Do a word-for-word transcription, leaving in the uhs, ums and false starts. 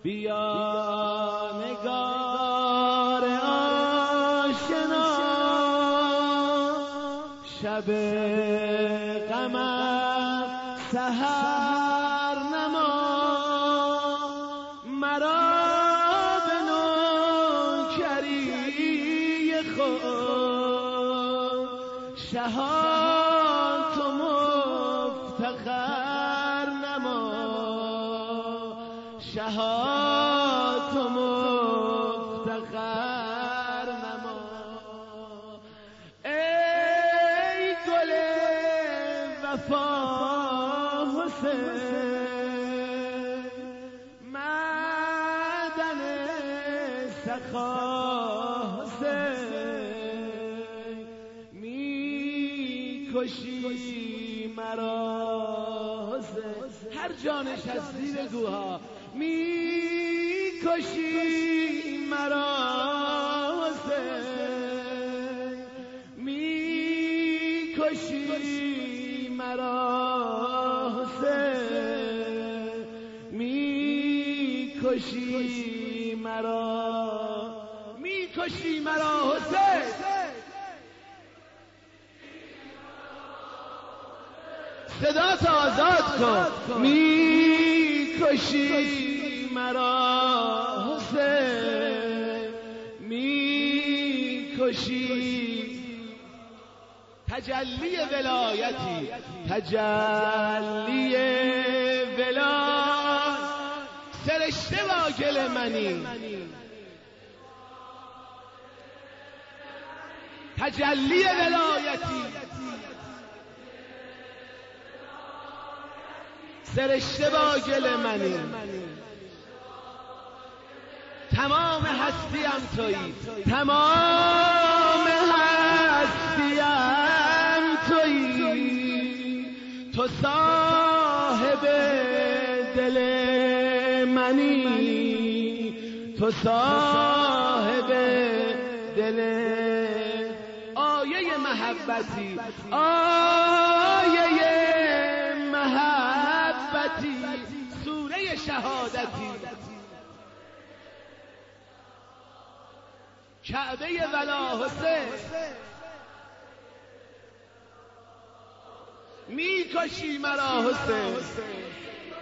بیا نگار آشنا شب غمم سحر نما مرا به نوکری خود شهان تو مفتخر نما شهان تو مفتخر نما ای گل وفا حسین معدن سخا حسین می کشی مرا حسین هر جا نشستی بگوها می کشی مرا حسین می کشی مرا حسین می کشی مرا می کشی مرا حسین صدا تا آزاد کن می کشی مرا حسین می کشی تجلی ولایتی تجلی ولایت سرشته با گل منی تجلی ولایتی سرشته با گل منی تمام هستیم تویی تمام هستیم تویی تو صاحب دل منی تو صاحب دل آیه محبتی آیه محبتی سوره شهادتی کعبه ولا حسین می کشی مرا حسین